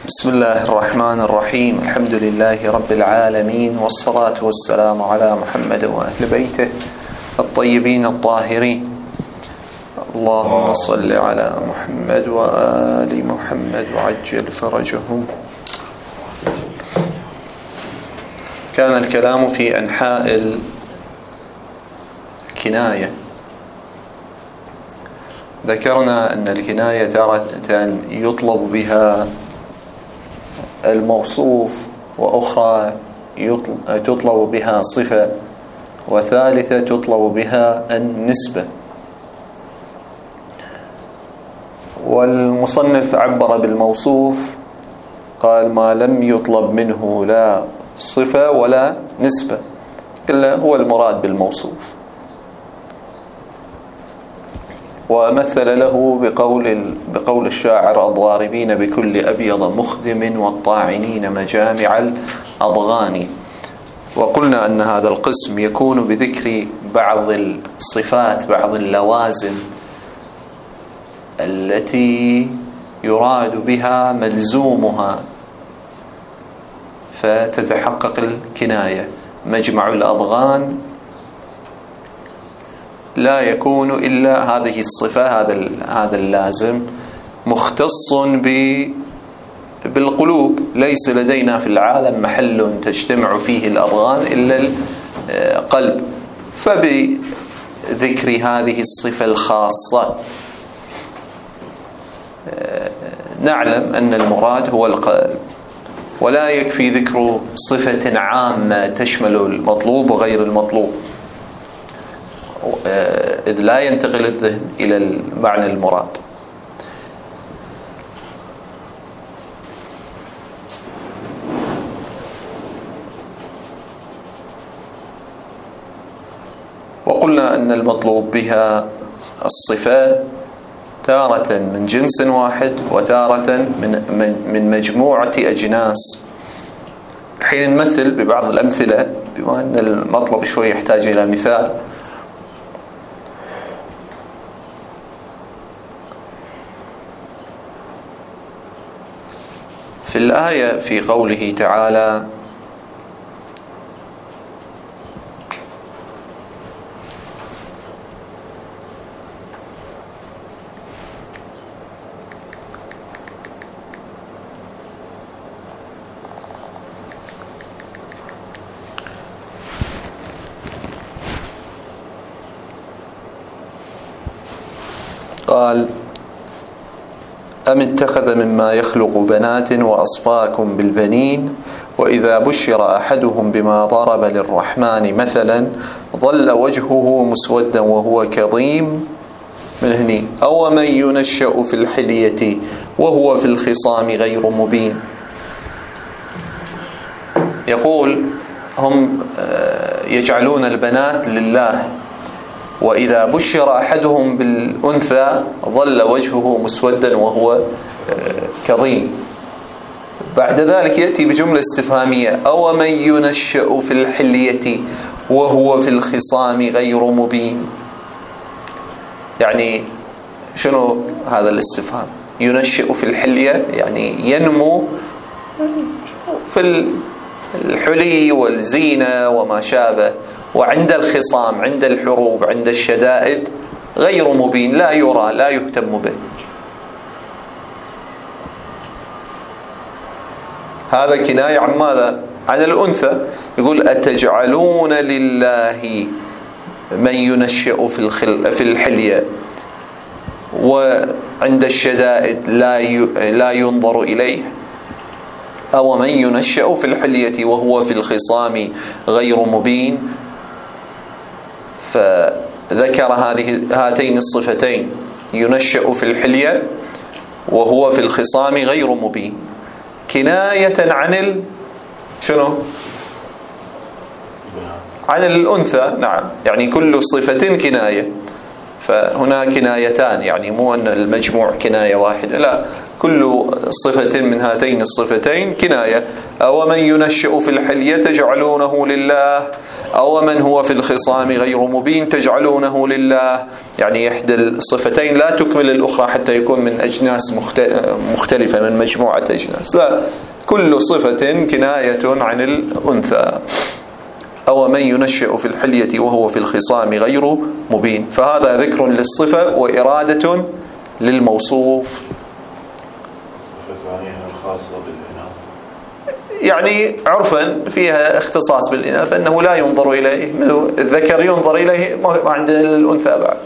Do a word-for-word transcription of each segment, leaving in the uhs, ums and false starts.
بسم الله الرحمن الرحيم. الحمد لله رب العالمين، والصلاة والسلام على محمد وأهل بيته الطيبين الطاهرين. اللهم صل على محمد وآل محمد وعجل فرجهم. كان الكلام في أنحاء الكناية. ذكرنا أن الكناية تارة يطلب بها الموصوف، وأخرى تطلب بها صفة، وثالثة تطلب بها النسبة. والمصنف عبر بالموصوف، قال ما لم يطلب منه لا صفة ولا نسبة، إلا هو المراد بالموصوف. ومثل له بقول بقول الشاعر: الضاربين بكل أبيض مخذم، والطاعنين مجامع الأضغان. وقلنا أن هذا القسم يكون بذكر بعض الصفات، بعض اللوازم التي يراد بها ملزومها فتتحقق الكناية. مجمع الأضغان لا يكون إلا هذه الصفة، هذا هذا اللازم مختص بالقلوب. ليس لدينا في العالم محل تجتمع فيه الأضغان إلا القلب، فبذكر هذه الصفة الخاصة نعلم أن المراد هو القلب. ولا يكفي ذكر صفة عامة تشمل المطلوب وغير المطلوب، إذ لا ينتقل الذهن إلى المعنى المراد. وقلنا أن المطلوب بها الصفات تارة من جنس واحد، وتارة من من مجموعة أجناس. الحين نمثل ببعض الأمثلة، بما أن المطلب شوي يحتاج إلى مثال. في الآية في قوله تعالى: قال: أم اتخذ مما يخلق بنات وأصفاكم بالبنين وإذا بشر أحدهم بما ضرب للرحمن مثلا ظل وجهه مسودا وهو كظيم. من هني: أو من ينشأ في الحلية وهو في الخصام غير مبين. يقول هم يجعلون البنات لله، وإذا بشر أحدهم بالأنثى ظل وجهه مسودا وهو كظيم. بعد ذلك يأتي بجملة استفهامية: أو من ينشأ في الحلية وهو في الخصام غير مبين. يعني شنو هذا الاستفهام؟ ينشأ في الحلية يعني ينمو في الحلي والزينة وما شابه، وعند الخصام، عند الحروب، عند الشدائد غير مبين، لا يرى، لا يهتم به. هذا كناية عن ماذا؟ عن الأنثى. يقول: أتجعلون لله من ينشأ في الخل في الحلية وعند الشدائد لا لا ينظر إليه. أو من ينشأ في الحلية وهو في الخصام غير مبين. فذكر هذه هاتين الصفتين: ينشأ في الحلية وهو في الخصام غير مبين، كناية عن ال شنو؟ عن الأنثى. نعم، يعني كل صفة كناية. فهنا كنايتان، يعني مو أن المجموع كناية واحدة، لا، كل صفة من هاتين الصفتين كناية. أو من ينشأ في الحلية تجعلونه لله، أو من هو في الخصام غير مبين تجعلونه لله، يعني إحدى الصفتين لا تكمل الأخرى حتى يكون من أجناس مختلفة، من مجموعة أجناس، لا، كل صفة كناية عن الأنثى. أو من ينشأ في الحلية وهو في الخصام غير مبين، فهذا ذكر للصفة وإرادة للموصوف. الصفة الثانية الخاصة بالإناث، يعني عرفا فيها اختصاص بالإناث، أنه لا ينظر إليه، الذكر ينظر إليه ما عند الأنثى بعد.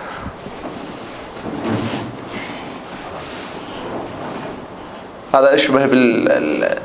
هذا أشبه بالحصر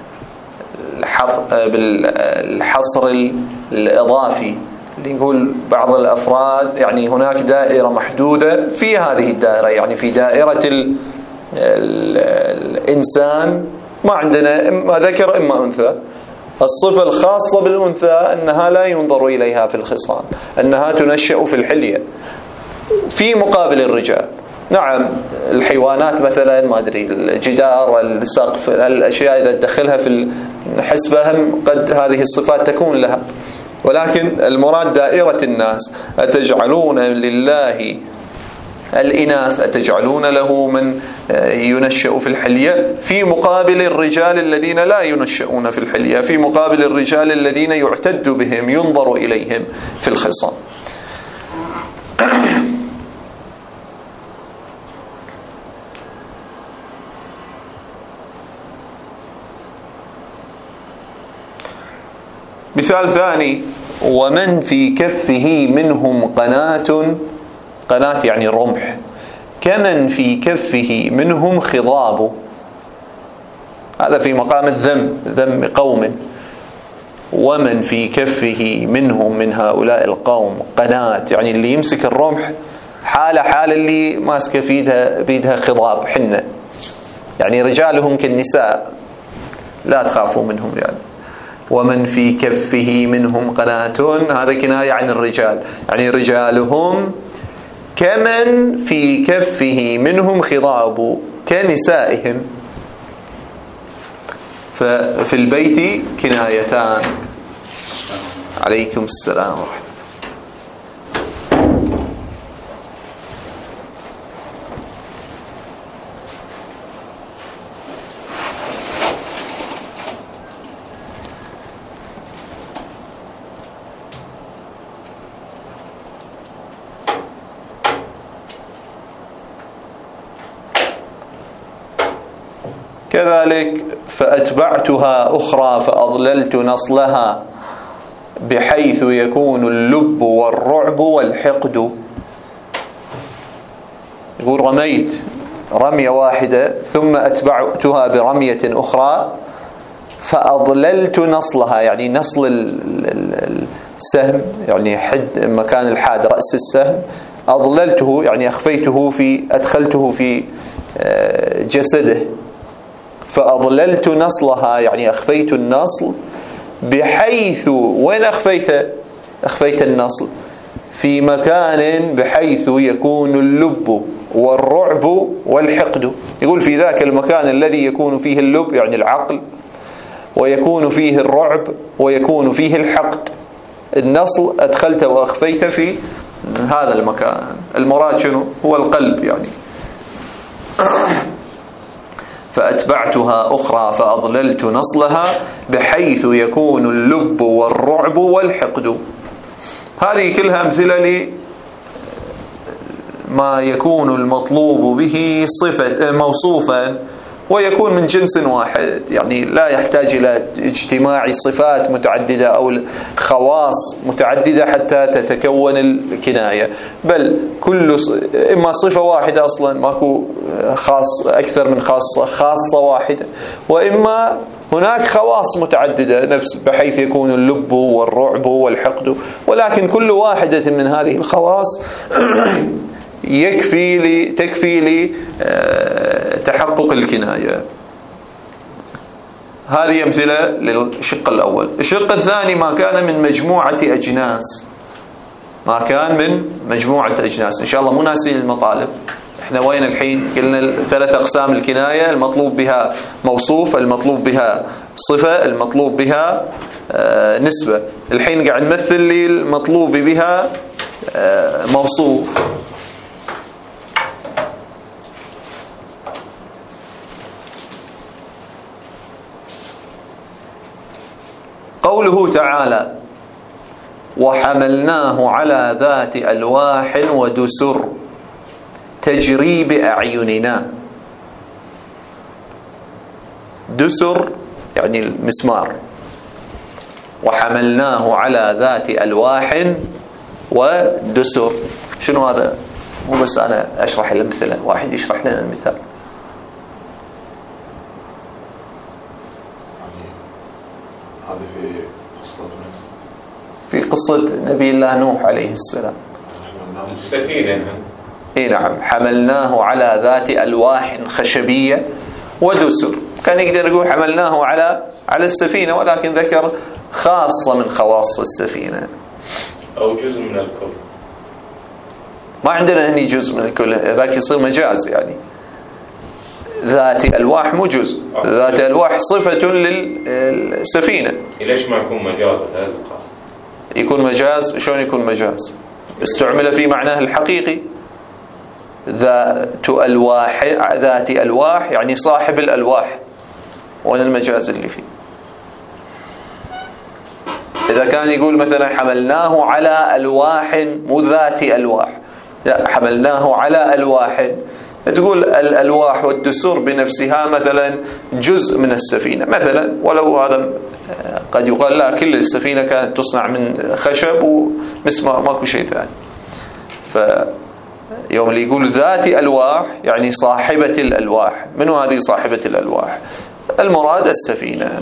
بالحصر الإضافي، اللي نقول بعض الأفراد، يعني هناك دائرة محدودة، في هذه الدائرة يعني في دائرة ال ال الإنسان ما عندنا إما ذكر إما أنثى. الصفة الخاصة بالأنثى أنها لا ينظر إليها في الخصام، أنها تنشأ في الحلية في مقابل الرجال. نعم الحيوانات مثلا ما أدري الجدار السقف الأشياء إذا تدخلها في الحسبة هم قد هذه الصفات تكون لها، ولكن المراد دائرة الناس. أتجعلون لله الإناث، أتجعلون له من ينشأ في الحلية في مقابل الرجال الذين لا ينشأون في الحلية، في مقابل الرجال الذين يعتد بهم ينظر إليهم في الخصام. مثال ثاني: ومن في كفه منهم قناة، قناة يعني رمح، كمن في كفه منهم خضاب. هذا في مقام الذم، ذم قوم. ومن في كفه منهم من هؤلاء القوم قناة، يعني اللي يمسك الرمح حالة حال اللي ماسك بيدها بيدها خضاب حنة، يعني رجالهم كالنساء لا تخافوا منهم. يعني ومن في كفه منهم قناة، هذا كناية عن الرجال، يعني رجالهم كمن في كفه منهم خضاب كنسائهم. ففي البيت كنايتان. عليكم السلام ورحمة الله. كذلك فأتبعتها أخرى فأضللت نصلها بحيث يكون اللب والرعب والحقد. يقول رميت رمية واحدة ثم أتبعتها برمية أخرى فأضللت نصلها، يعني نصل السهم، يعني حد مكان الحاد رأس السهم، أضللته يعني أخفيته في أدخلته في جسده. فأضللت نصلها يعني أخفيت النصل، بحيث وين أخفيت أخفيت النصل؟ في مكان بحيث يكون اللب والرعب والحقد. يقول في ذاك المكان الذي يكون فيه اللب يعني العقل، ويكون فيه الرعب ويكون فيه الحقد، النصل أدخلت وأخفيت في هذا المكان. المراد شنو؟ هو القلب يعني. فأتبعتها أخرى فأضللت نصلها بحيث يكون اللب والرعب والحقد. هذه كلها أمثلة لما يكون المطلوب به صفة موصوفا ويكون من جنس واحد، يعني لا يحتاج إلى اجتماع صفات متعددة أو خواص متعددة حتى تتكون الكناية، بل كل إما صفة واحدة أصلا ماكو خاص أكثر من خاصة، خاصة واحدة، وإما هناك خواص متعددة نفس بحيث يكون اللب والرعب والحقد، ولكن كل واحدة من هذه الخواص يكفي لي تكفي لي تحقق الكناية. هذه أمثلة للشق الأول. الشق الثاني ما كان من مجموعة أجناس، ما كان من مجموعة أجناس. إن شاء الله مو ناسين المطالب. إحنا وين الحين؟ قلنا ثلاث أقسام الكناية: المطلوب بها موصوف، المطلوب بها صفة، المطلوب بها آه نسبة. الحين قاعد نمثل لي المطلوب بها آه موصوف. قوله تعالى: وحملناه على ذات ألواح ودسر تجري بأعيننا. دسر يعني المسمار. وحملناه على ذات ألواح ودسر. شنو هذا؟ مو بس أنا أشرح الأمثلة، واحد يشرح لنا المثال. في قصة نبي الله نوح عليه السلام. السفينة. اي نعم. حملناه على ذات ألواح خشبية ودسر. كان يقدر يقول حملناه على على السفينة، ولكن ذكر خاصة من خواص السفينة أو جزء من الكل. ما عندنا هني جزء من الكل، ذاك يصير مجاز. يعني ذات ألواح مو جزء، ذات ألواح صفة للسفينة. ليش ما يكون مجاز؟ هذا القصد. يكون مجاز. شلون يكون مجاز؟ استعمل في معناه الحقيقي. ذات ألواح، ذات ألواح يعني صاحب الألواح. وين المجاز اللي فيه؟ إذا كان يقول مثلا حملناه على ألواح مو ذات ألواح، لا، حملناه على ألواح، تقول الألواح والدسور بنفسها مثلا جزء من السفينة مثلا، ولو هذا قد يقال لا، كل السفينة كانت تصنع من خشب ومسمار، ماكو شيء ثاني. فيوم اللي يقول ذات ألواح يعني صاحبة الألواح. منو هذه صاحبة الألواح؟ المراد السفينة.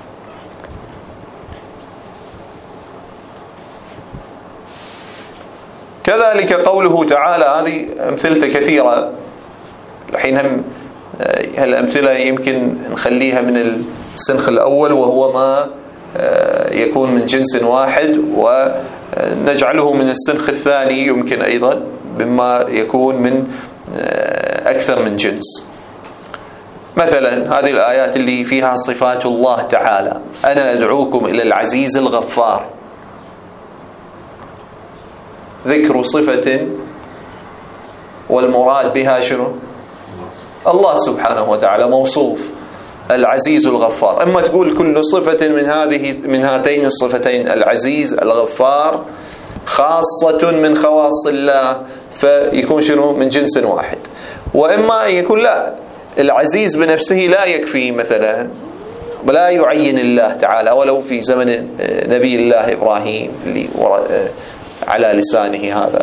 كذلك قوله تعالى، هذه أمثلة كثيرة. الحين هم هالأمثلة يمكن نخليها من السنخ الأول، وهو ما يكون من جنس واحد، ونجعله من السنخ الثاني يمكن أيضا بما يكون من أكثر من جنس. مثلا هذه الآيات اللي فيها صفات الله تعالى: أنا أدعوكم إلى العزيز الغفار. ذكر صفة والمراد بها شنو؟ الله سبحانه وتعالى موصوف العزيز الغفار. أما تقول كل صفة من هذه من هاتين الصفتين، العزيز الغفار، خاصة من خواص الله، فيكون شنو؟ من جنس واحد. وإما يكون لا، العزيز بنفسه لا يكفي مثلا، ولا يعين الله تعالى، ولو في زمن نبي الله إبراهيم اللي على لسانه هذا.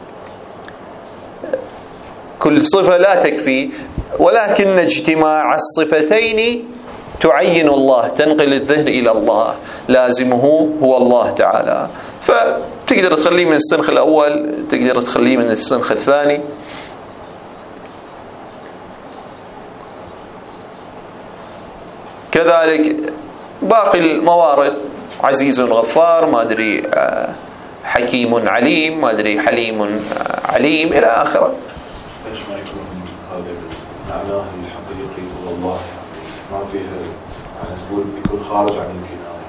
كل صفة لا تكفي، ولكن اجتماع الصفتين تعين الله، تنقل الذهن إلى الله، لازمه هو الله تعالى. فتقدر تخليه من السنخ الأول، تقدر تخليه من السنخ الثاني. كذلك باقي الموارد: عزيز غفار، ما أدري حكيم عليم، ما أدري حليم عليم، إلى آخره. ليش ما يكون هذا معناه الحقيقي هو الله؟ ما فيها يعني تقول يكون خارج عن الكناية.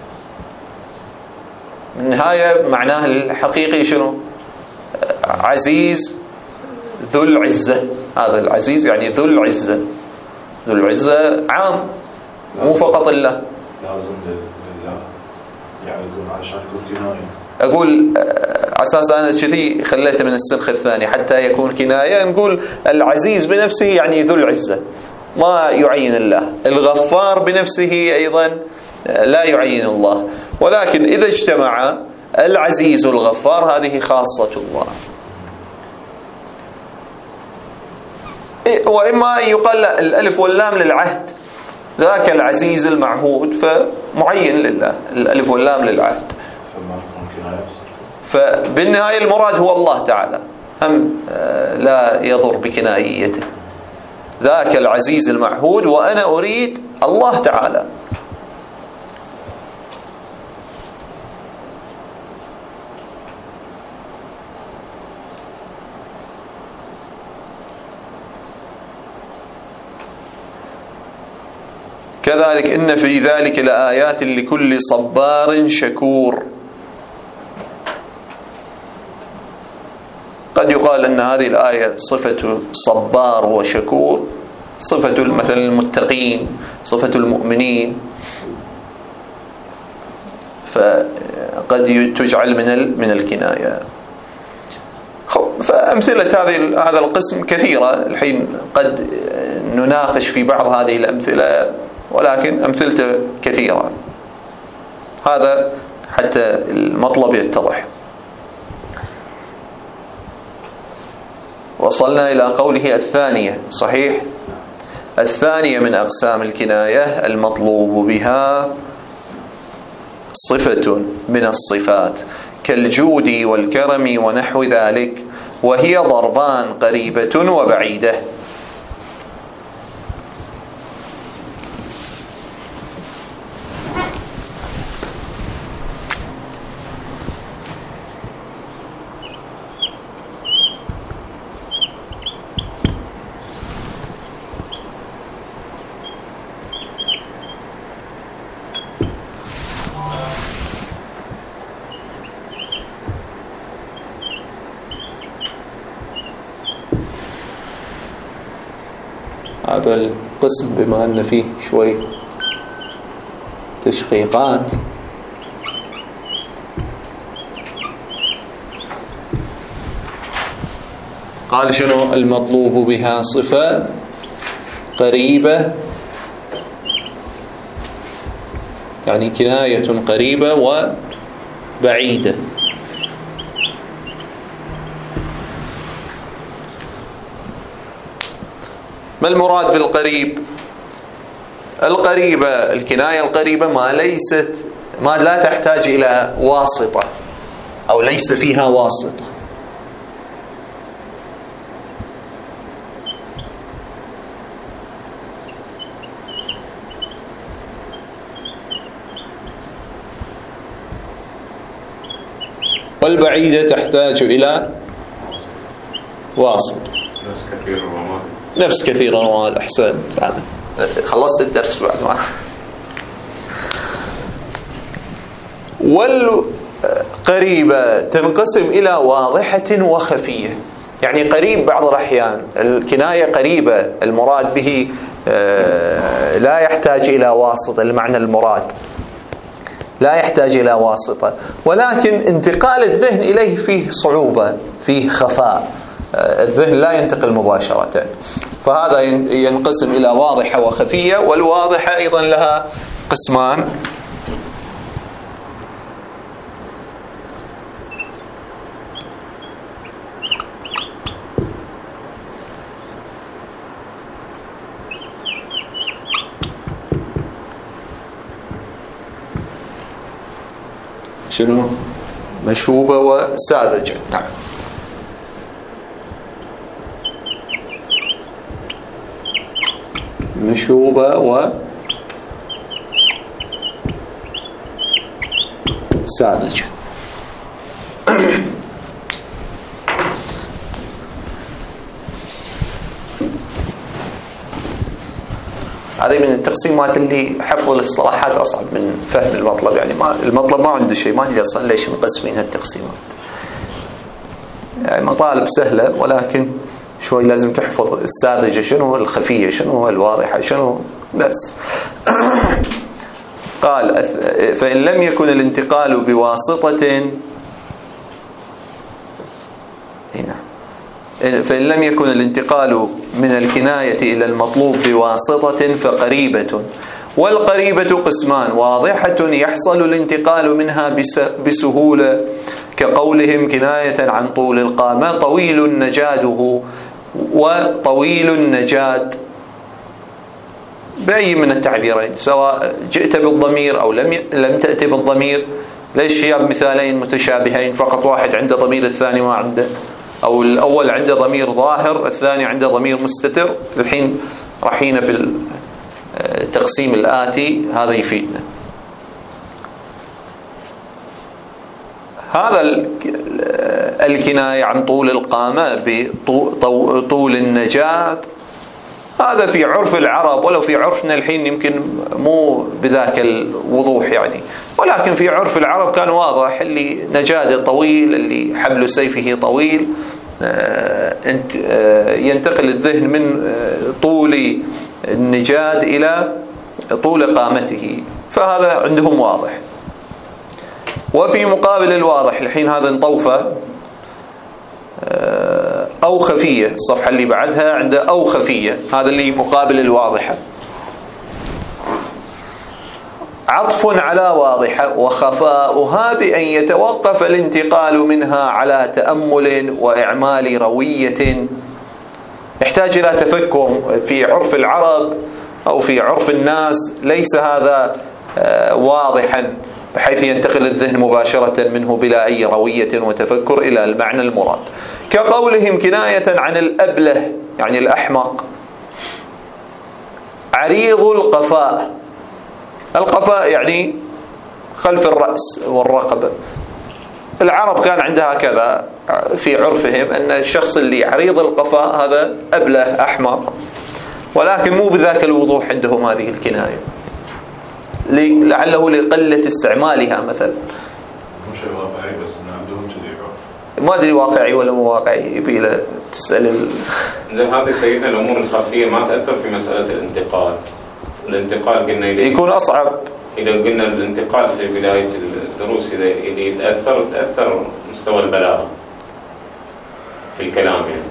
النهاية معناه الحقيقي شنو؟ عزيز ذو العزة. هذا العزيز يعني ذو العزة. ذو العزة عام، مو فقط الله. لازم لله يعني يكون عشان يكون كناية. أقول أساس أنا كذي خليته من السنخ الثاني حتى يكون كناية. نقول العزيز بنفسه يعني ذو العزة، ما يعين الله. الغفار بنفسه أيضا لا يعين الله. ولكن إذا اجتمع العزيز والغفار هذه خاصة الله. وإما يقال الألف واللام للعهد، ذاك العزيز المعهود فمعين لله، الألف واللام للعهد. فبالنهاية المراد هو الله تعالى، هم لا يضر بكنايته. ذاك العزيز المعهود، وأنا أريد الله تعالى. كذلك إن في ذلك لآيات لكل صبار شكور. قد يقال أن هذه الآية صفة صبار وشكور، صفة مثلا المتقين، صفة المؤمنين، فقد تجعل من من الكناية. فأمثلة هذه هذا القسم كثيرة، الحين قد نناقش في بعض هذه الأمثلة، ولكن أمثلته كثيرة. هذا حتى المطلب يتضح. وصلنا إلى قوله الثانية، صحيح؟ الثانية من أقسام الكناية المطلوب بها صفة من الصفات كالجود والكرم ونحو ذلك، وهي ضربان قريبة وبعيدة. هذا القسم بما أن فيه شوي تشقيقات، قال شنو المطلوب بها؟ صفة قريبة، يعني كناية قريبة وبعيدة. ما المراد بالقريب؟ القريبة، الكناية القريبة ما ليست ما لا تحتاج إلى واسطة أو ليس فيها واسطة. والبعيدة تحتاج إلى واسطة. نفس كثير الرماد. نفس كثير الرماد. أحسنت. هذا خلصت الدرس بعد ما. والقريبة تنقسم إلى واضحة وخفية. يعني قريب بعض الأحيان الكناية قريبة المراد به لا يحتاج إلى واسطة، المعنى المراد لا يحتاج إلى واسطة، ولكن انتقال الذهن إليه فيه صعوبة، فيه خفاء، الذهن لا ينتقل مباشرة. فهذا ينقسم إلى واضحة وخفية. والواضحة أيضا لها قسمان. شنو؟ مشوبة وساذجة. نعم. مشوبة وساذجة. هذه من التقسيمات اللي حفظ الاصطلاحات أصعب من فهم المطلب. يعني ما المطلب ما عنده شيء، ما ندري أصلا ليش مقسمين هالتقسيمات. يعني مطالب سهلة، ولكن شوي لازم تحفظ الساذجة شنو، الخفية شنو، الواضحة شنو، بس. قال فإن لم يكن الانتقال بواسطة هنا فإن لم يكن الانتقال من الكناية إلى المطلوب بواسطة فقريبة. والقريبة قسمان: واضحة يحصل الانتقال منها بسهولة كقولهم كناية عن طول القامة طويل نجاده وطويل النجاد، بأي من التعبيرين، سواء جئت بالضمير أو لم لم تأتي بالضمير. ليش هي مثالين متشابهين، فقط واحد عنده ضمير الثاني ما عنده، أو الأول عنده ضمير ظاهر الثاني عنده ضمير مستتر. الحين رحينا في التقسيم الآتي، هذا يفيدنا. هذا الكناية عن طول القامة بطول النجاة، هذا في عرف العرب، ولو في عرفنا الحين يمكن مو بذاك الوضوح يعني، ولكن في عرف العرب كان واضح. اللي نجاده طويل، اللي حبل سيفه طويل، ينتقل الذهن من طول النجاد إلى طول قامته، فهذا عندهم واضح. وفي مقابل الواضح الحين هذا انطوفة أو خفية، الصفحة اللي بعدها عنده أو خفية، هذا اللي مقابل الواضحة. عطف على واضحة، وخفاؤها بأن يتوقف الانتقال منها على تأمل وإعمال روية، يحتاج إلى تفكر. في عرف العرب أو في عرف الناس ليس هذا واضحا بحيث ينتقل الذهن مباشرة منه بلا أي روية وتفكر إلى المعنى المراد، كقولهم كناية عن الأبله يعني الأحمق. عريض القفاء، القفاء يعني خلف الرأس والرقبة. العرب كان عندها كذا في عرفهم، أن الشخص اللي عريض القفاء هذا أبله أحمق، ولكن مو بذاك الوضوح عندهم هذه الكناية، لعله لقلة استعمالها مثلا. مو شيء واقعي، بس إن عندهم كذي عرف. ما أدري واقعي ولا مو واقعي، يبي له تسأل ال... زين هذه سيدنا الأمور الخفية ما تأثر في مسألة الانتقال. الانتقال قلنا يكون أصعب. إذا قلنا الانتقال في بداية الدروس إذا إذا يتأثر تأثر مستوى البلاغة في الكلام يعني.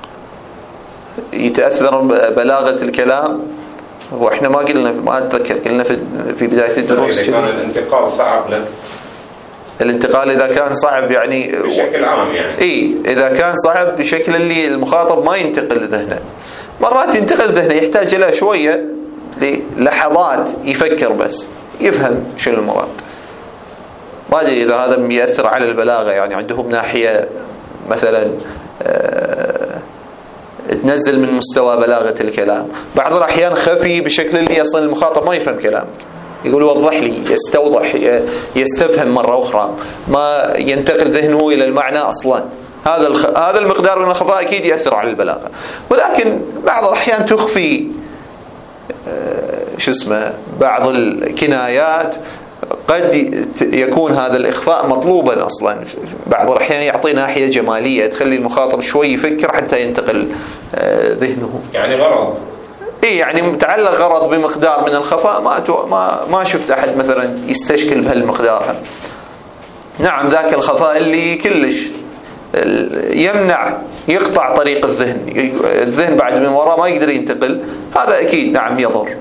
يتأثر بلاغة الكلام، وإحنا ما قلنا، ما أتذكر قلنا في في بداية الدروس إذا كان الانتقال صعب له. الانتقال إذا كان صعب يعني بشكل عام يعني. إيه إذا كان صعب بشكل اللي المخاطب ما ينتقل ذهنه. مرات ينتقل ذهنه يحتاج له شوية للحظات يفكر بس يفهم شنو المراد. ما أدري إذا هذا يأثر على البلاغة، يعني عندهم ناحية مثلا آه تنزل من مستوى بلاغة الكلام. بعض الأحيان خفي بشكل اللي يصل المخاطب ما يفهم كلام، يقول وضح لي، يستوضح، يستفهم مرة أخرى، ما ينتقل ذهنه إلى المعنى أصلا. هذا الخ... هذا المقدار من الخفاء أكيد يأثر على البلاغة. ولكن بعض الأحيان تخفي آه شو اسمه بعض الكنايات، قد يكون هذا الإخفاء مطلوبا أصلا. بعض الأحيان يعطي ناحية جمالية تخلي المخاطب شوي يفكر حتى ينتقل ذهنه، يعني غرض. إيه يعني متعلق غرض بمقدار من الخفاء ما ما ما شفت أحد مثلا يستشكل بهالمقدار. نعم ذاك الخفاء اللي كلش يمنع يقطع طريق الذهن، الذهن بعد من وراء ما يقدر ينتقل، هذا أكيد نعم يضر.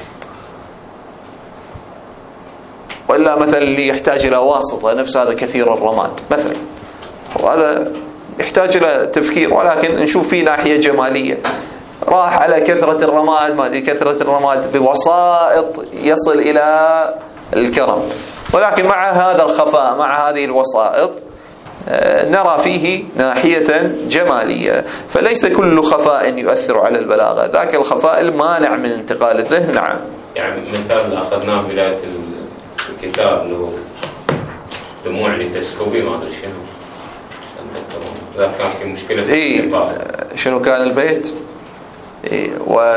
وإلا مثلا اللي يحتاج إلى واسطة نفس هذا كثير الرماد مثلا، وهذا يحتاج إلى تفكير، ولكن نشوف فيه ناحية جمالية. راح على كثرة الرماد، ما أدري كثرة الرماد بوسائط يصل إلى الكرم، ولكن مع هذا الخفاء مع هذه الوسائط نرى فيه ناحية جمالية. فليس كل خفاء يؤثر على البلاغة، ذاك الخفاء المانع من انتقال الذهن. نعم. يعني مثال أخذناه بداية الكتاب اللي هو دموع لتسكبي ما أدري شنو، ذا كان في مشكلة في إيه شنو كان البيت؟ إيه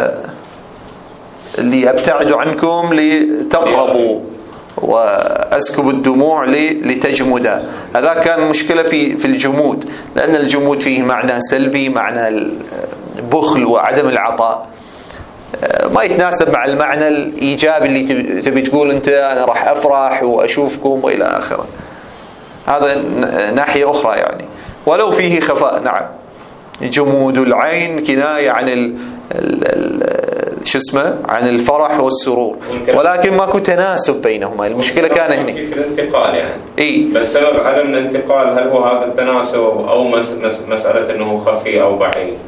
واللي أبتعد عنكم لتقربوا وأسكب الدموع لتجمدا. هذا كان مشكلة في في الجمود، لأن الجمود فيه معنى سلبي، معنى البخل وعدم العطاء، ما يتناسب مع المعنى الإيجابي اللي تبي تقول أنت أنا راح أفرح وأشوفكم وإلى آخره. هذا ناحية أخرى يعني، ولو فيه خفاء. نعم جمود العين كناية عن ال شو اسمه عن الفرح والسرور، ولكن ماكو تناسب بينهما. المشكلة كان هنا في الانتقال يعني. إيه؟ بس سبب عدم الانتقال هل هو هذا التناسب أو مس مس مسألة أنه خفي أو بعيد؟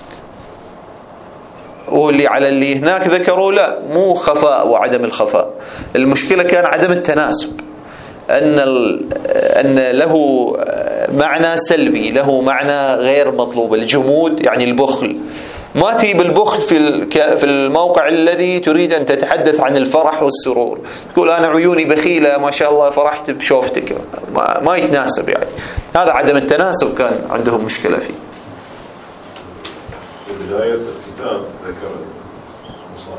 واللي على اللي هناك ذكروا لا مو خفاء وعدم الخفاء، المشكلة كان عدم التناسب، أن أن له معنى سلبي، له معنى غير مطلوب. الجمود يعني البخل، ما تجيب البخل في في الموقع الذي تريد أن تتحدث عن الفرح والسرور، تقول أنا عيوني بخيلة ما شاء الله فرحت بشوفتك، ما, ما يتناسب يعني. هذا عدم التناسب كان عندهم مشكلة فيه. في بداية الكتاب ذكر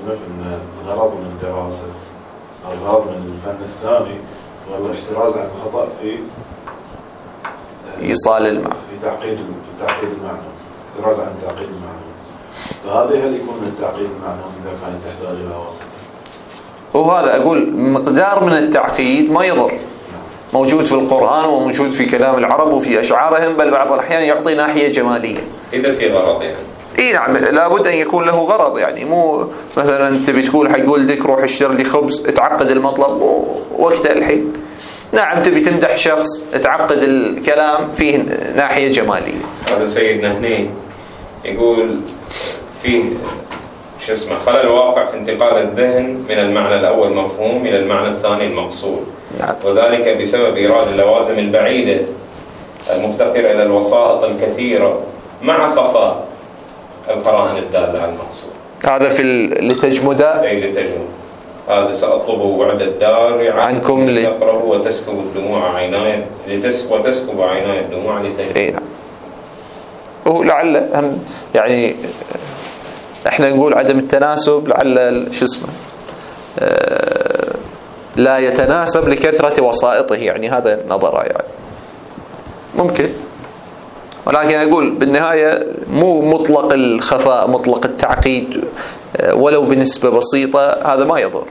المصنف أن الغرض من دراسة الغرض من الفن الثاني هو الاحتراز عن الخطأ في إيصال المعنى، في تعقيد في تعقيد المعنى، احتراز عن تعقيد المعنى. فهذه هل يكون من التعقيد المعنى إذا كان تحتاج إلى واسطة؟ وهذا أقول مقدار من التعقيد ما يضر، موجود في القرآن وموجود في كلام العرب وفي أشعارهم، بل بعض الأحيان يعطي ناحية جمالية إذا في غرض يعني. إيه نعم، لابد أن يكون له غرض، يعني مو مثلا تبي تقول حق ولدك روح اشتري لي خبز، تعقد المطلب مو وقته الحين. نعم تبي تمدح شخص، تعقد الكلام فيه ناحية جمالية. هذا سيدنا هني يقول فيه شو اسمه خلل واقع في انتقال الذهن من المعنى الأول مفهوم إلى المعنى الثاني المقصود. نعم. وذلك بسبب إيراد اللوازم البعيدة المفتقرة إلى الوسائط الكثيرة مع خفاء القرائن الدالة على المقصود. هذا في لتجمد أي لتجمد. هذا سأطلب بعد الدار عنكم لتقرأه وتسكب الدموع عيناي لتس وتسكب عيناي الدموع لتجمد. إيه نعم. ولعل هم يعني احنا نقول عدم التناسب، لعل شو اسمه آه لا يتناسب لكثرة وسائطه، يعني هذا نظرة يعني ممكن. ولكن أقول بالنهاية مو مطلق الخفاء مطلق التعقيد ولو بنسبة بسيطة، هذا ما يضر.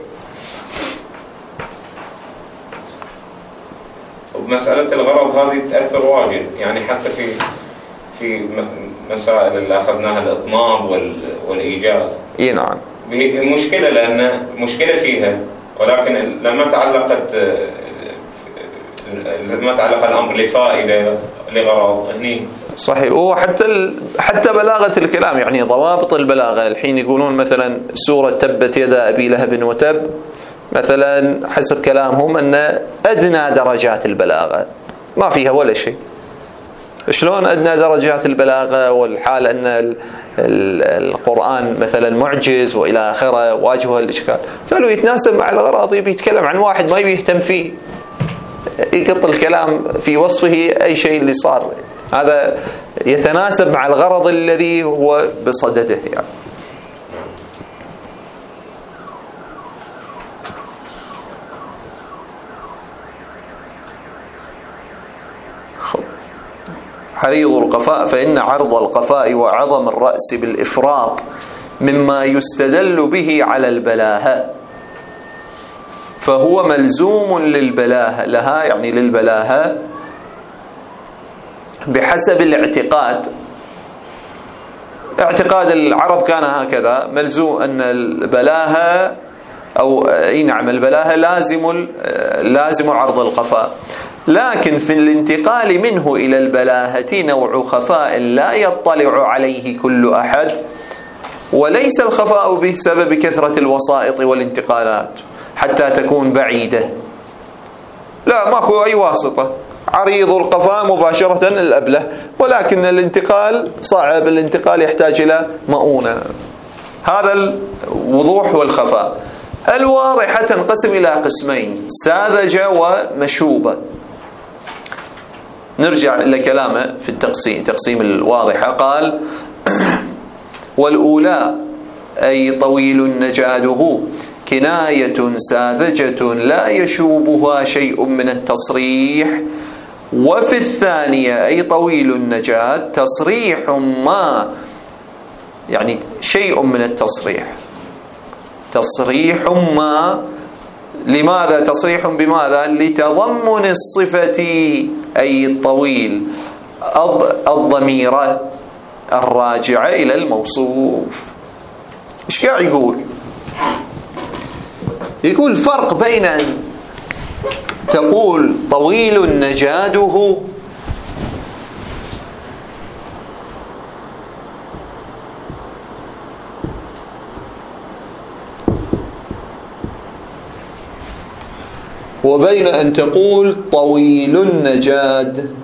ومسألة الغرض هذه تأثر واجد، يعني حتى في في مسائل اللي أخذناها الإطناب والإيجاز. إيه نعم. مشكلة، لأن مشكلة فيها، ولكن لما تعلقت لما تعلق الأمر لفائدة لغرض هني صحيح. وحتى ال... حتى بلاغة الكلام، يعني ضوابط البلاغة الحين يقولون مثلا سورة تبت يدا أبي لهب وتب مثلا حسب كلامهم أن أدنى درجات البلاغة ما فيها ولا شيء. شلون أدنى درجات البلاغة والحال أن ال... ال... القرآن مثلا معجز وإلى آخره واجهه الإشكال، فلو يتناسب مع الغراض يبي يتكلم عن واحد ما يبي يهتم فيه، يقط الكلام في وصفه أي شيء اللي صار، هذا يتناسب مع الغرض الذي هو بصدده يعني. حريض القفاء، فإن عرض القفاء وعظم الرأس بالإفراط مما يستدل به على البلاهة، فهو ملزوم للبلاهة لها يعني للبلاهة بحسب الاعتقاد. اعتقاد العرب كان هكذا، ملزوم أن البلاهة أو أي نعم البلاهة لازم لازم عرض القفاء، لكن في الانتقال منه إلى البلاهة نوع خفاء لا يطلع عليه كل أحد، وليس الخفاء بسبب كثرة الوسائط والانتقالات حتى تكون بعيدة، لا ماكو أي واسطة، عريض القفاء مباشرة الأبله، ولكن الانتقال صعب، الانتقال يحتاج إلى مؤونة. هذا الوضوح والخفاء. الواضحة تنقسم إلى قسمين، ساذجة ومشوبة. نرجع إلى كلامه في التقسيم، تقسيم الواضحة قال والأولى أي طويل نجاده كناية ساذجة لا يشوبها شيء من التصريح، وفي الثانية أي طويل النجاد تصريح ما يعني شيء من التصريح، تصريح ما. لماذا تصريح بماذا؟ لتضمن الصفة أي الطويل الضميرة الراجعة إلى الموصوف. إيش قاعد يقول؟ يقول فرق بين أن تقول طويل نجاده وبين أن تقول طويل النجاد.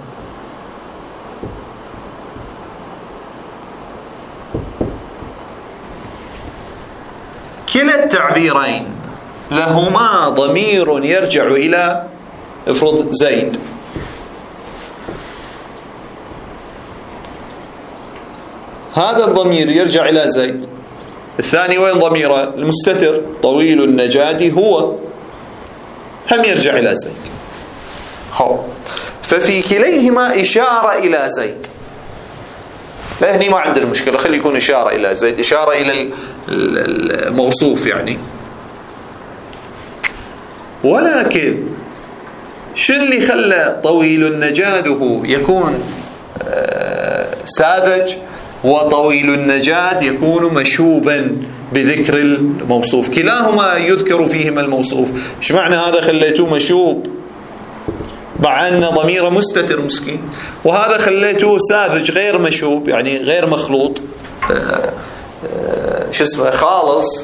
كلا التعبيرين لهما ضمير يرجع إلى افرض زيد، هذا الضمير يرجع إلى زيد، الثاني وين ضميره؟ المستتر طويل النجاد هو، هم يرجع إلى زيد. خب ففي كليهما إشارة إلى زيد، لا هني ما عندنا مشكلة، خلي يكون إشارة إلى زيد، إشارة إلى الموصوف يعني. ولكن شو اللي خلى طويل نجاده يكون ساذج وطويل النجاد يكون مشوبا بذكر الموصوف؟ كلاهما يذكر فيهما الموصوف، ايش معنى هذا خليته مشوب مع أن ضميره مستتر مسكين، وهذا خليته ساذج غير مشوب يعني غير مخلوط شو اسمه خالص،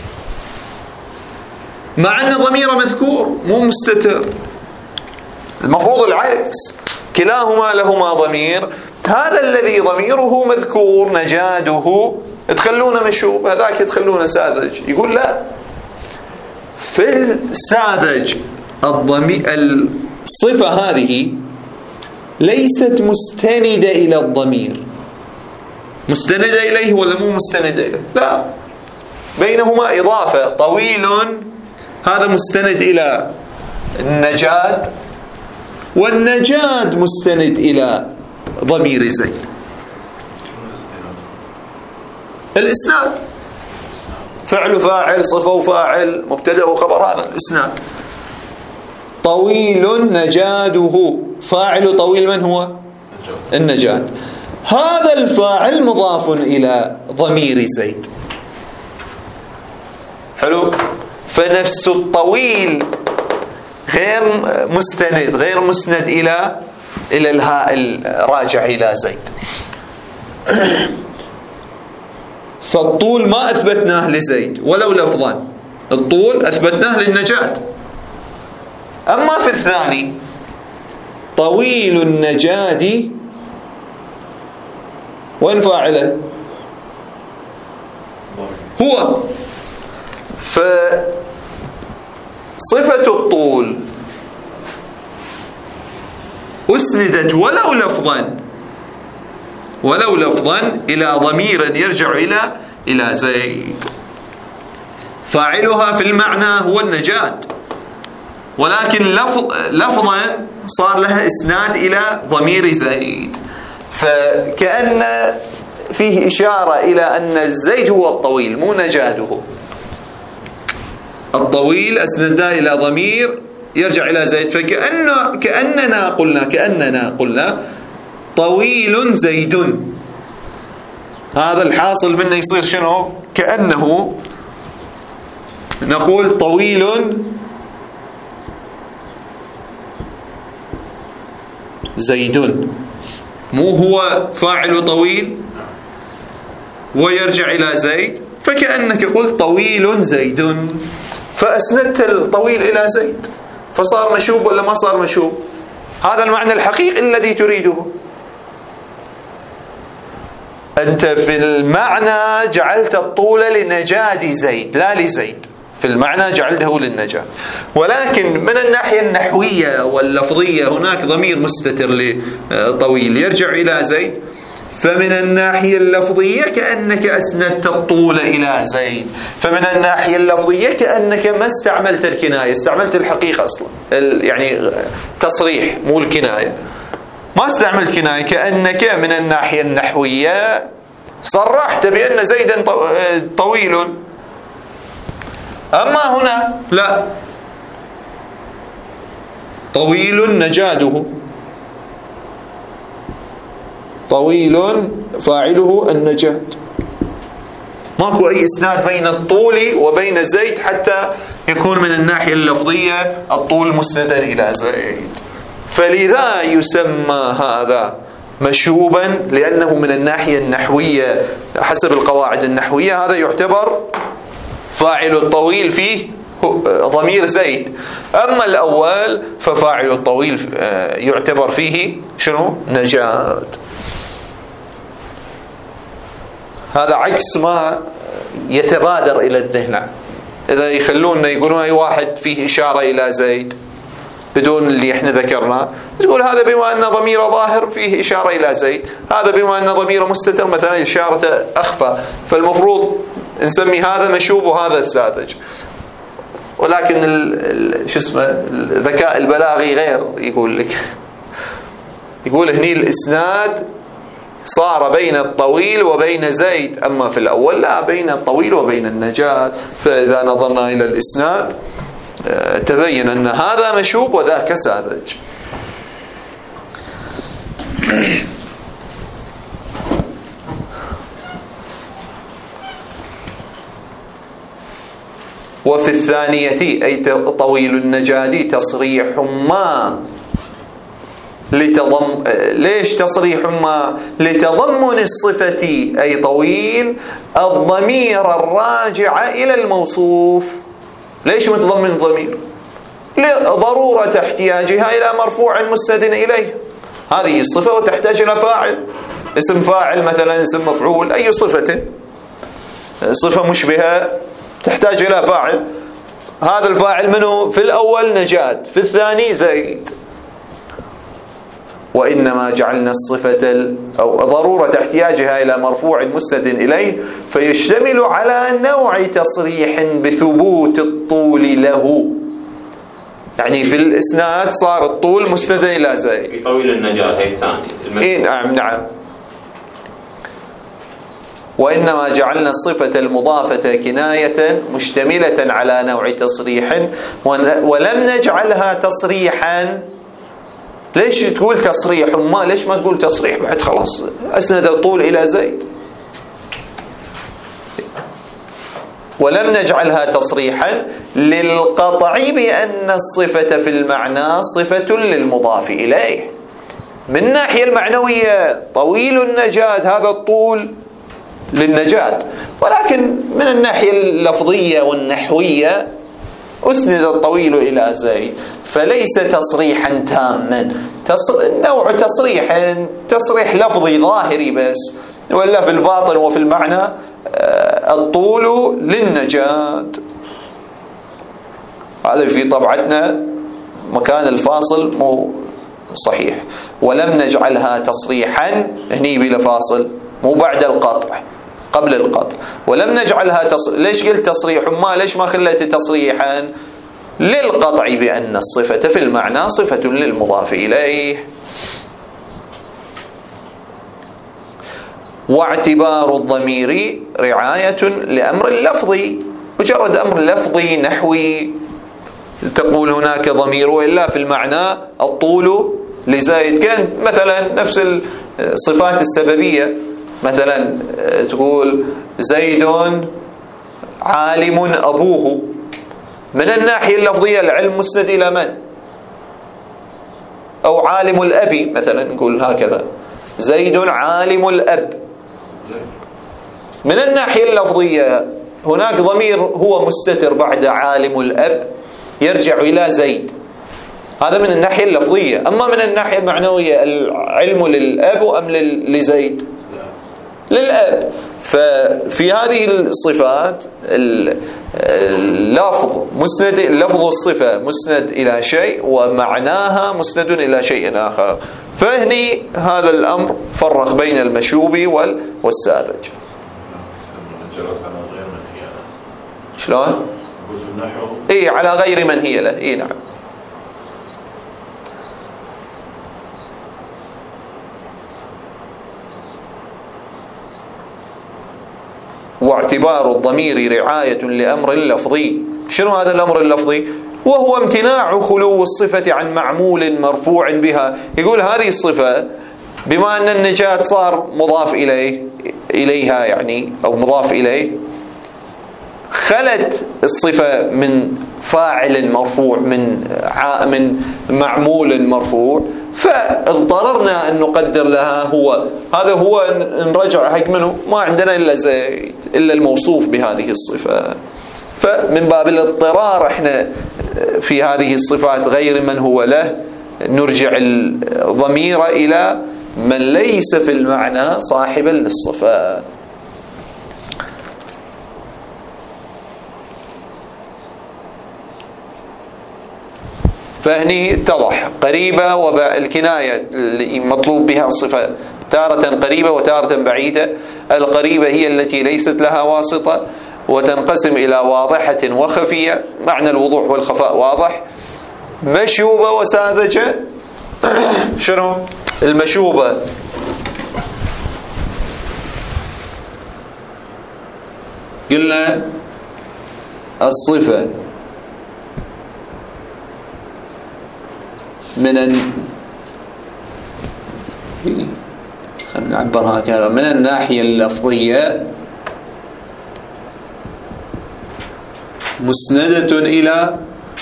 مع أن ضميره مذكور مو مستتر؟ المفروض العكس، كلاهما لهما ضمير، هذا الذي ضميره مذكور نجاده تخلونه مشوب، هذاك تخلونه ساذج. يقول لا، في الساذج الضمير الصفة هذه ليست مستندة إلى الضمير. مستندة إليه ولا مو مستندة إليه؟ لا، بينهما إضافة. طويل هذا مستند إلى النجاد، والنجاد مستند إلى ضمير زيد. الإسناد فعل فاعل صفة وفاعل مبتدأ وخبر، هذا الإسناد. طويل نجاده، فاعل طويل من هو؟ النجاد. هذا الفاعل مضاف إلى ضمير زيد. حلو. فنفس الطويل غير مستند، غير مسند إلى إلى الهاء الراجع إلى زيد. فالطول ما أثبتناه لزيد ولو لفظا، الطول أثبتناه للنجاد. أما في الثاني طويل النجاد، وين فاعله؟ هو. فصفة الطول أسندت ولو لفظا ولو لفظا إلى ضمير يرجع إلى إلى زيد. فاعلها في المعنى هو النجاد، ولكن لفظ لفظا صار لها إسناد إلى ضمير زيد، فكأن فيه إشارة إلى أن الزيد هو الطويل مو نجاده. الطويل أسندا إلى ضمير يرجع إلى زيد، فكأن كأننا قلنا كأننا قلنا طويل زيد. هذا الحاصل منه يصير شنو؟ كأنه نقول طويل زيد، مو هو فاعل طويل ويرجع إلى زيد، فكأنك قلت طويل زيد، فأسندت الطويل إلى زيد، فصار مشوب ولا ما صار مشوب؟ هذا المعنى الحقيقي الذي تريده أنت. في المعنى جعلت الطول لنجاد زيد لا لزيد، في المعنى جعلته للنجاد، ولكن من الناحية النحوية واللفظية هناك ضمير مستتر لطويل يرجع إلى زيد، فمن الناحية اللفظية كأنك أسندت الطول إلى زيد، فمن الناحية اللفظية كأنك ما استعملت الكناية، استعملت الحقيقة أصلا، يعني تصريح مو الكناية، ما استعمل كناية. كأنك من الناحية النحوية صرحت بأن زيدا طويل، أما هنا لا، طويل نجاده، طويل فاعله النجاد، ماكو أي إسناد بين الطول وبين زيد حتى يكون من الناحية اللفظية الطول مسندا إلى زيد. فلذا يسمى هذا مشوبا، لأنه من الناحية النحوية حسب القواعد النحوية هذا يعتبر فاعل الطويل فيه ضمير زيد، أما الأول ففاعل الطويل يعتبر فيه شنو؟ نجاد. هذا عكس ما يتبادر إلى الذهن، إذا يخلوننا يقولون أي واحد فيه إشارة إلى زيد بدون اللي احنا ذكرناه، تقول هذا بما أن ضميره ظاهر فيه إشارة إلى زيد، هذا بما أن ضميره مستتر مثلا إشارة أخفى، فالمفروض نسمي هذا مشوب وهذا ساذج. ولكن شو اسمه الذكاء البلاغي غير، يقول لك يقول هني الإسناد صار بين الطويل وبين زيد، أما في الأول لا، بين الطويل وبين النجاة. فإذا نظرنا إلى الإسناد تبين أن هذا مشوب وذاك ساذج. وفي الثانية أي طويل النجاد تصريح ما لتضم ليش تصريح ما لتضمن الصفة أي طويل الضمير الراجع إلى الموصوف. ليش متضمن ضمير؟ لضرورة احتياجها إلى مرفوع مسند إليه. هذه الصفة وتحتاج إلى فاعل، اسم فاعل مثلا، اسم مفعول، أي صفة صفة مشبهة تحتاج إلى فاعل. هذا الفاعل منه؟ في الأول نجاد، في الثاني زيد. وإنما جعلنا الصفة أو ضرورة احتياجها إلى مرفوع مسند إليه فيشتمل على نوع تصريح بثبوت الطول له. يعني في الإسناد صار الطول مسند إلى زيد. في طويل النجاة هي الثاني. إيه نعم نعم. وإنما جعلنا الصفة المضافة كناية مشتملة على نوع تصريح ولم نجعلها تصريحا. ليش تقول تصريح ما ليش ما تقول تصريح بعد؟ خلاص أسند الطول إلى زيد. ولم نجعلها تصريحا للقطع بأن الصفة في المعنى صفة للمضاف إليه. من الناحية المعنوية طويل النجاد هذا الطول للنجاد، ولكن من الناحية اللفظية والنحوية أسند الطويل إلى زيد، فليس تصريحا تاما. نوع تصريح تصريح لفظي ظاهري بس، ولا في الباطن وفي المعنى الطول للنجاد. هذا في طبعتنا مكان الفاصل مو صحيح. ولم نجعلها تصريحا هني بلا فاصل، مو بعد القطع، قبل القطع. ولم نجعلها تص... ليش قلت تصريح ما ليش ما خليت تصريحا؟ للقطع بأن الصفة في المعنى صفة للمضاف إليه. واعتبار الضمير رعاية لأمر اللفظي. مجرد أمر لفظي نحوي تقول هناك ضمير، وإلا في المعنى الطول لزايد. كان مثلا نفس الصفات السببية، مثلا تقول زيد عالم أبوه. من الناحية اللفظية العلم مسند إلى من؟ أو عالم الأب مثلا، نقول هكذا زيد عالم الأب. من الناحية اللفظية هناك ضمير هو مستتر بعد عالم الأب يرجع إلى زيد، هذا من الناحية اللفظية. أما من الناحية المعنوية العلم للأب أم لزيد؟ للأب. ففي هذه الصفات اللفظ مسند، لفظ الصفة مسند إلى شيء ومعناها مسند إلى شيء آخر. فهني هذا الأمر فرق بين المشوب والساذج. شلون؟ إيه على غير من هي له. إيه نعم. واعتبار الضمير رعاية لأمر لفظي. شنو هذا الأمر اللفظي؟ وهو امتناع خلو الصفة عن معمول مرفوع بها. يقول هذه الصفة بما أن النجاة صار مضاف إليه إليها يعني أو مضاف إليه، خلت الصفة من فاعل مرفوع، من من معمول مرفوع، فاضطررنا أن نقدر لها هو. هذا هو نرجع حق منه، ما عندنا إلا زيد إلا الموصوف بهذه الصفة. فمن باب الاضطرار احنا في هذه الصفات غير من هو له نرجع الضمير إلى من ليس في المعنى صاحبا للصفة. فهني اتضح قريبة والكناية المطلوب بها الصفة تارة قريبة وتارة بعيدة. القريبة هي التي ليست لها واسطة، وتنقسم إلى واضحة وخفية. معنى الوضوح والخفاء واضح. مشوبة وساذجة. شنو المشوبة؟ قلنا الصفة من ال... خلينا نعبرها كذا، من الناحية اللفظية مسندة إلى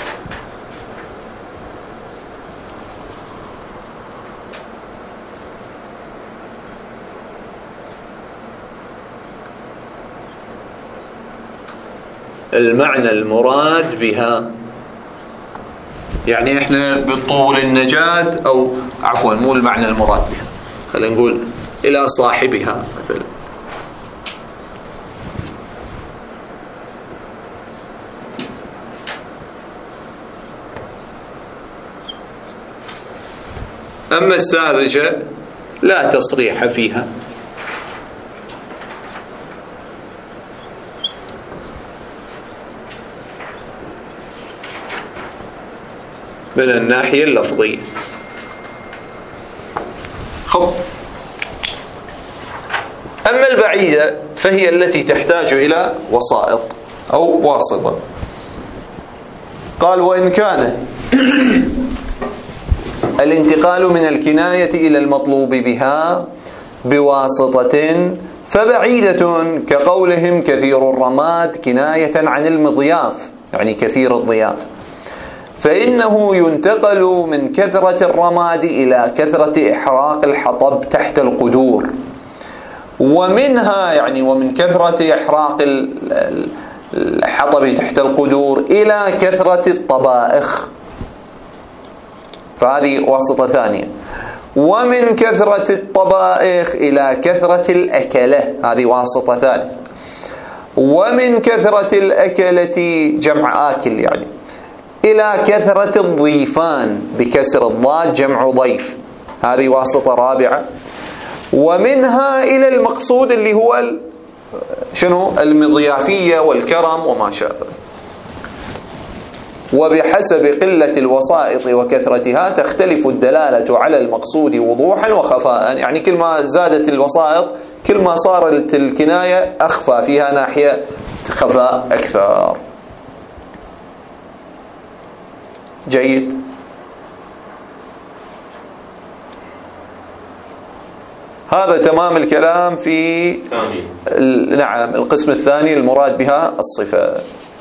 المعنى المراد بها. يعني احنا بطول النجاة، او عفوا مو المعنى المراد بها، خلينا نقول الى صاحبها مثلا. اما الساذجة لا تصريح فيها. من الناحية اللفظية. خب أما البعيدة فهي التي تحتاج إلى وسائط أو واسطة. قال وإن كان الانتقال من الكناية إلى المطلوب بها بواسطة فبعيدة، كقولهم كثير الرماد كناية عن المضياف، يعني كثير الضياف، فإنه ينتقل من كثرة الرماد إلى كثرة إحراق الحطب تحت القدور، ومنها يعني ومن كثرة إحراق الحطب تحت القدور إلى كثرة الطبائخ، فهذه واسطة ثانية. ومن كثرة الطبائخ إلى كثرة الأكلة، هذه واسطة ثالثة. ومن كثرة الأكلة جمع آكل يعني إلى كثرة الضيفان بكسر الضاد جمع ضيف، هذه واسطة رابعة. ومنها إلى المقصود اللي هو شنو المضيافية والكرم وما شابه. وبحسب قلة الوسائط وكثرتها تختلف الدلالة على المقصود وضوحا وخفاء، يعني كل ما زادت الوسائط كل ما صارت الكناية أخفى، فيها ناحية خفاء أكثر. جيد. هذا تمام الكلام في نعم القسم الثاني المراد بها الصفة.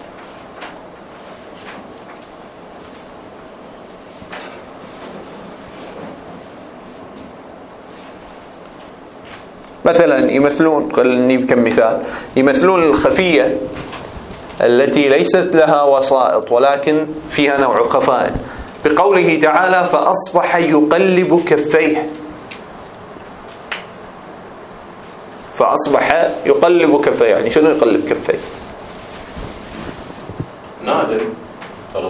مثلا يمثلون، خليني بكم مثال، يمثلون الخفية التي ليست لها وسائط ولكن فيها نوع خفاء بقوله تعالى فأصبح يقلب كفيه. فأصبح يقلب كفيه، يعني شنو يقلب كفيه؟ نادر طلب.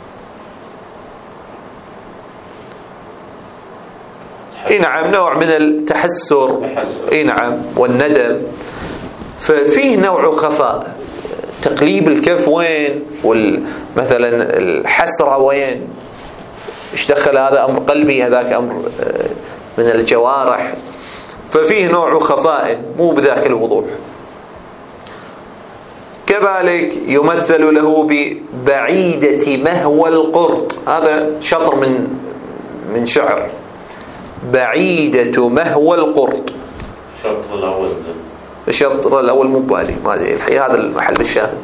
اي نعم، نوع من التحسر، اي نعم، والندم، ففيه نوع خفاء. تقليب الكف وين؟ مثلا الحسرة وين؟ ايش دخل هذا أمر قلبي، هذاك أمر من الجوارح، ففيه نوع خفاء مو بذاك الوضوح. كذلك يمثل له ببعيدة مهوى القرط، هذا شطر من من شعر، بعيدة مهوى القرط. الشطر الأول الشطر الأول مو بالي، ما أدري الحقيقة، هذا المحل الشاهد.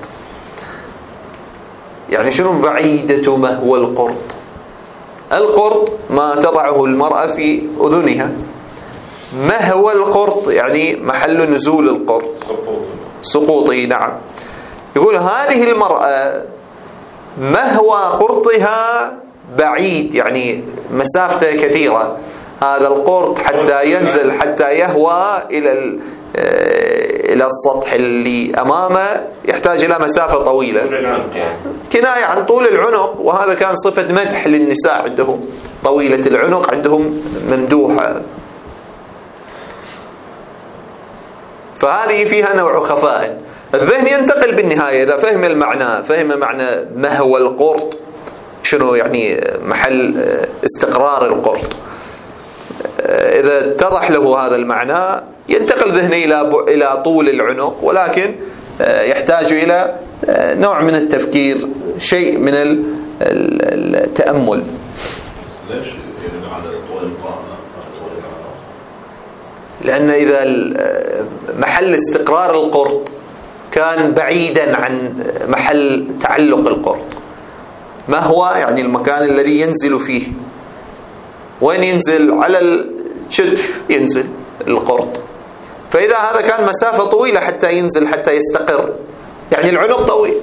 يعني شنو بعيدة مهوى القرط؟ القرط ما تضعه المرأة في أذنها. مهوى القرط يعني محل نزول القرط، سقوطه. نعم. يقول هذه المرأة مهوى قرطها بعيد، يعني مسافته كثيرة، هذا القرط حتى ينزل حتى يهوى إلى إلى السطح اللي أمامه يحتاج إلى مسافة طويلة، كناية عن طول العنق، وهذا كان صفة مدح للنساء عندهم، طويلة العنق عندهم ممدوحة، فهذه فيها نوع خفاء. الذهن ينتقل بالنهاية إذا فهم المعنى، فهم معنى ما هو القرط، شنو يعني محل استقرار القرط، إذا اتضح له هذا المعنى ينتقل ذهنه إلى إلى طول العنق، ولكن يحتاج إلى نوع من التفكير، شيء من التأمل. ليش يرد على طول القامة؟ لأن إذا محل استقرار القرط كان بعيدا عن محل تعلق القرط، ما هو يعني المكان الذي ينزل فيه؟ وين ينزل؟ على الكتف ينزل القرط. فإذا هذا كان مسافة طويلة حتى ينزل حتى يستقر، يعني العنق طويل.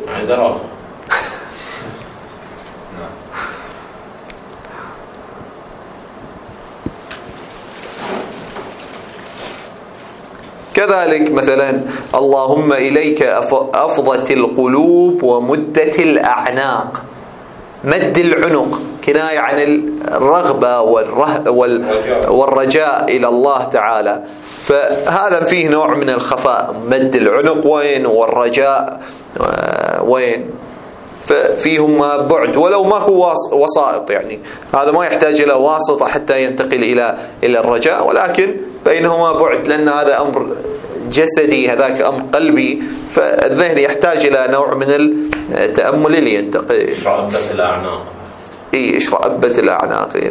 كذلك مثلا اللهم إليك أفضت القلوب ومدت الأعناق. مد العنق كناية عن الرغبة والرجاء إلى الله تعالى، فهذا فيه نوع من الخفاء. مد العنق وين والرجاء وين؟ ففيهما بعد ولو ما هو وسائط، يعني هذا ما يحتاج إلى واسطة حتى ينتقل إلى إلى الرجاء، ولكن بينهما بعد، لأن هذا أمر جسدي هذاك أمر قلبي، فالذهن يحتاج إلى نوع من التأمل لينتقل. إشرأبت الأعناق. إيه إشرأبت الأعناق. إيه.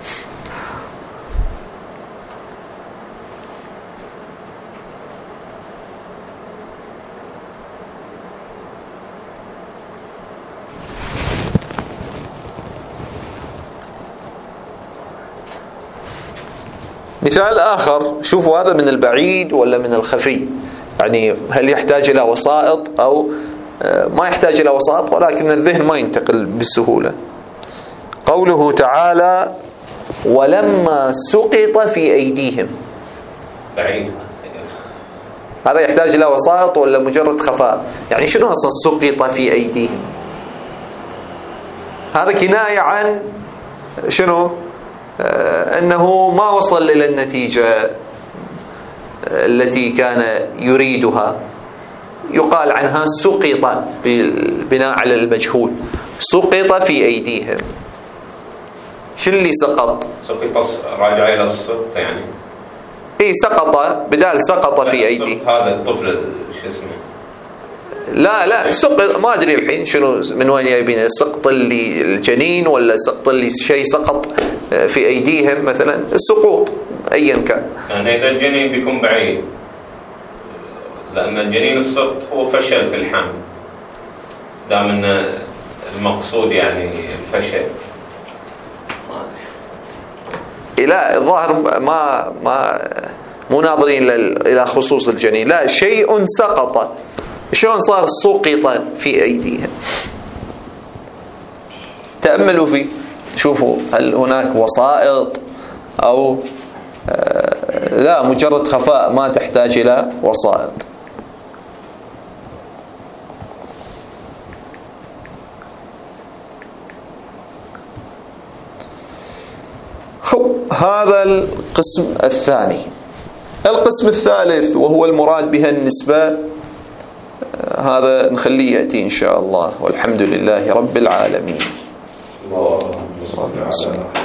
مثال آخر، شوفوا هذا من البعيد ولا من الخفي، يعني هل يحتاج إلى وسائط أو ما يحتاج إلى وسائط، ولكن الذهن ما ينتقل بسهولة. قوله تعالى ولما سقط في أيديهم. بعيد. هذا يحتاج إلى وسائط ولا مجرد خفاء؟ يعني شنو أصلا سقط في أيديهم؟ هذا كناية عن شنو؟ أنه ما وصل إلى النتيجة التي كان يريدها، يقال عنها سقط بالبناء على المجهول. سقط في أيديهم. شو اللي سقط؟ سقط راجع إلى السقط يعني. إيه سقط بدال سقط في أيديه. هذا الطفل شو اسمه؟ لا لا سقط ما أدري الحين شنو من وين جايبين، سقط اللي الجنين ولا سقط اللي شيء سقط في أيديهم مثلا، السقوط أيا كان. يعني إذا الجنين بيكون بعيد، لأن الجنين السقط هو فشل في الحمل، دام أن المقصود يعني الفشل. لا الظاهر ما ما مو ناظرين إلى خصوص الجنين، لا شيء سقط. شلون صار سقط في أيديهم؟ تأملوا فيه، شوفوا هل هناك وسائط أو آه لا مجرد خفاء ما تحتاج إلى وسائط. هذا القسم الثاني. القسم الثالث وهو المراد بها النسبة، هذا نخليه يأتي إن شاء الله، والحمد لله رب العالمين. اللهم صل على